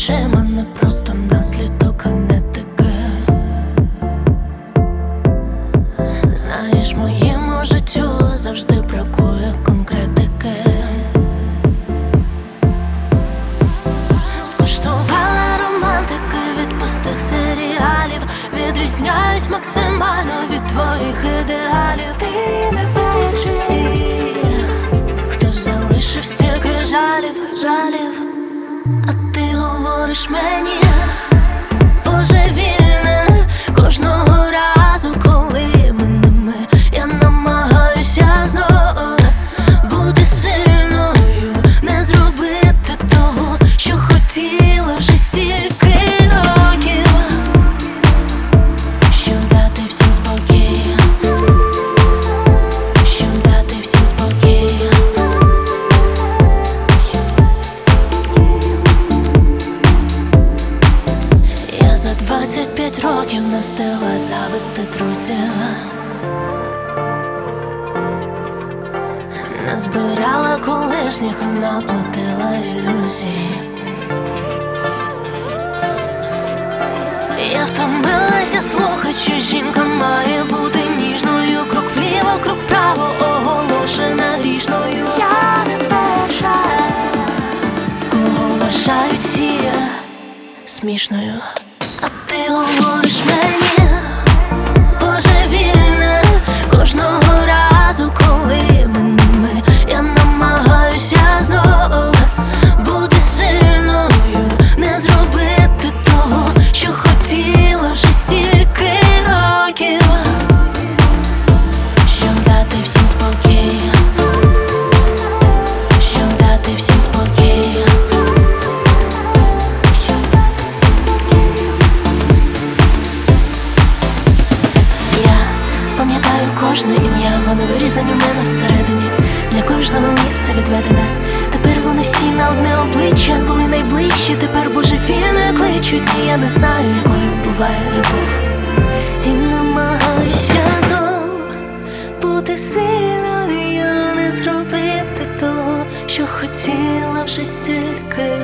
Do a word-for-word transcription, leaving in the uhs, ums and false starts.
очима не просто наслідок генетики. Знаєш, моєму життю завжди бракує конкретики. Скуштувала романтики від пустих серіалів, відрізняюсь максимально від твоїх ідеалів. Ти не перший, хто залишив стільки жалів, жалів. А ти говориш мені божевільне кожного разу, коли ми не ми. Я намагаюся знову бути сильною, не зробити того, що хотіла вже стільки років, щоб дати всім спокій, щоб дати всім спокій. двадцять п'ять років не встигла завести друзів, не збирала колишніх і наплатила ілюзій. Я втомилася слухати, що жінка має бути ніжною. Крок вліво, крок вправо, оголошена грішною. Я не перша, кого вважають всі смішною. А ти говориш мені божевільне кожного разу, коли ми не ми. Я намагаюся знову бути сильною, не зробити того, що хотіла вже стільки років, щоб дати всім спокій, щоб дати всім спокій. Пам'ятаю кожне ім'я, воно вирізані в мене всередині. Для кожного місце відведене. Тепер вони всі на одне обличчя. Були найближчі, тепер божевільно кличуть. Ні, я не знаю, якою буває любов. І намагаюся знов бути сильною, не зробити того, що хотіла вже стільки